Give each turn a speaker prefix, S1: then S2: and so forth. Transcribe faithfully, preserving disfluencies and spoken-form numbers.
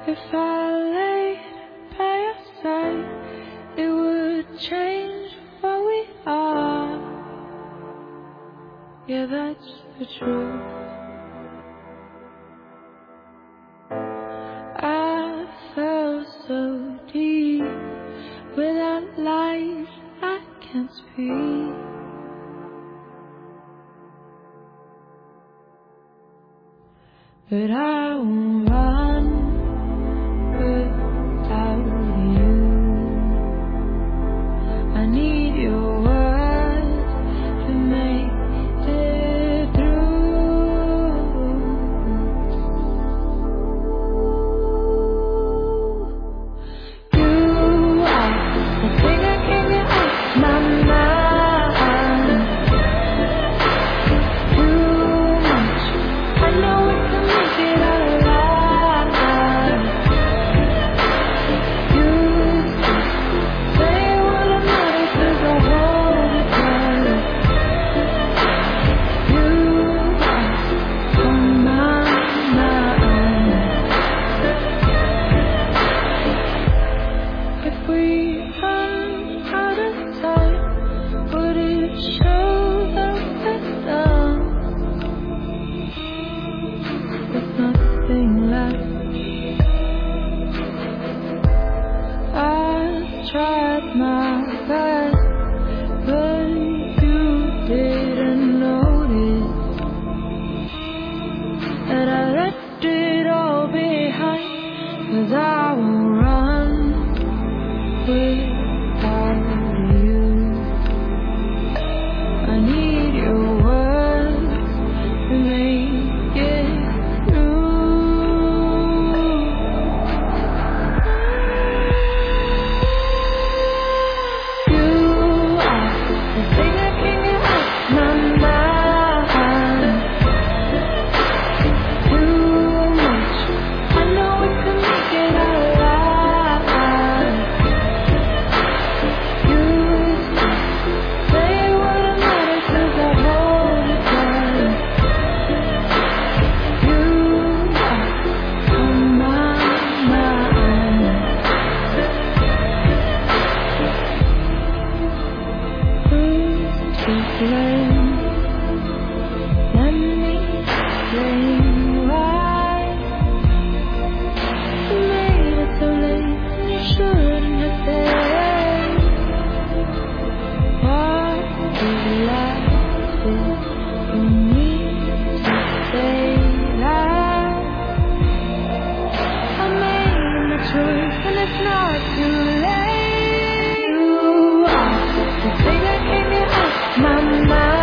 S1: If I laid by your side, it would change what we are. Yeah, that's the truth. I fell so deep without life I can't speak. But I won't run without you. I need your words to make it through. You are the thing I can't get off my mind. Too much, I know we can make it out alive. You say what I'm not, cause I hold it tight. You are on my mind. If we run out of time, would it show that we're done? With nothing left. I tried my best, but you didn't notice that I left it all behind. Cause I will run without you. I need your words to make it through. You are the thing I can't get off my mind. Too much, I know we can make it out alive. You say what I'm not, cause I hold it tight. You are on my mind. Who's to blame? Let me explain why you made it so late and you shouldn't have stayed. What is left is for me to say that I made the choice and it's not too late. You are the thing I can't get off my mind.